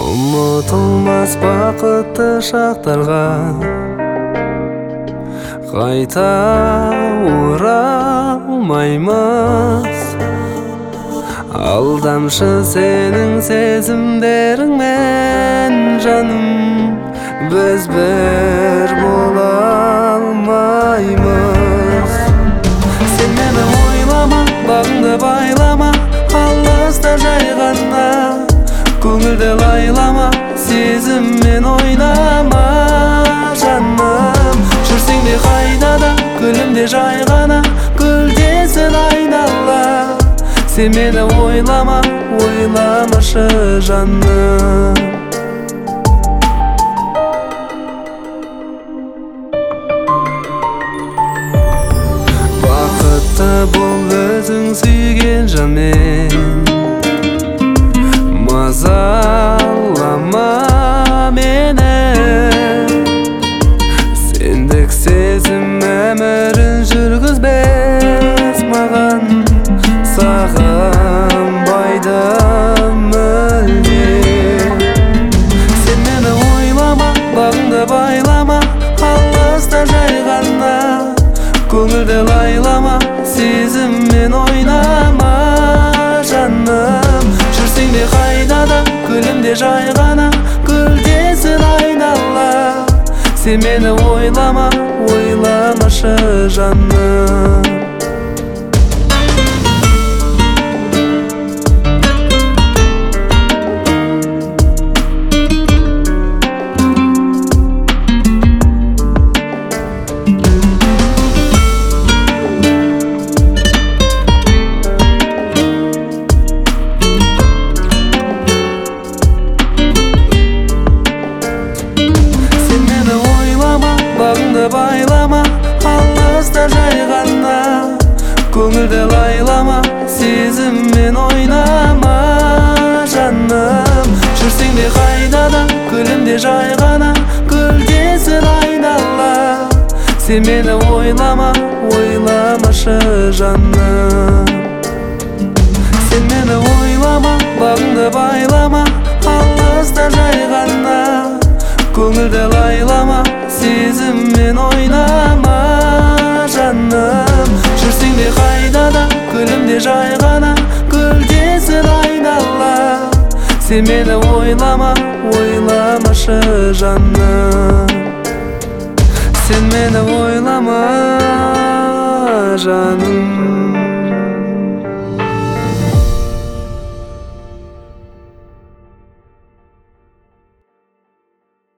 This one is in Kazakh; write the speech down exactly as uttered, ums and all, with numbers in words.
Ұмытылмас бақытты шақтарға қайта оралмаймыз. Алдамшы сенің сезімдеріңмен жаным, біз бір бола алмаймыз. Сен мені ойлама, бағыңды байлама, алыста жай ғана көңілді лайлама, сезіммен ойнама жаным. Жүрсең де қайда да, гүлімде жай ғана гүлдесін айнала. Сен мені ойлама, ойламашы жаным. Бақытты бол өзің сүйген жанмен, мазалама мені. Сендік сезім өмірін жүргізбес маған, сағынбайды мүлде. Сен мені ойлама, бағыңды байлама, алыста жай ғана көңілді лайлама, сезіммен ойнама жаным. Жүрсең де қайда да, гүлімде жай ғана гүлдесін айнала. Сен мені ойлама, ойламашы жаным. Бағыңды байлама, алыста жай ғана көңілді лайлама, сезіммен ойнама жаным. Жүрсең де қайда да, гүлімде жай ғана гүлдесін айнала. Сен мені ойлама, ойламашы жаным. Сен мені ойлама, бағыңды байлама, алыста жай ғана көңілді лайлама, сезіммен ойнама жаным. Жүрсең де қайда да, гүлімде жай ғана гүлдесін айнала. Сен мені ойлама, ойламашы жаным. Сен мені ойлама жаным.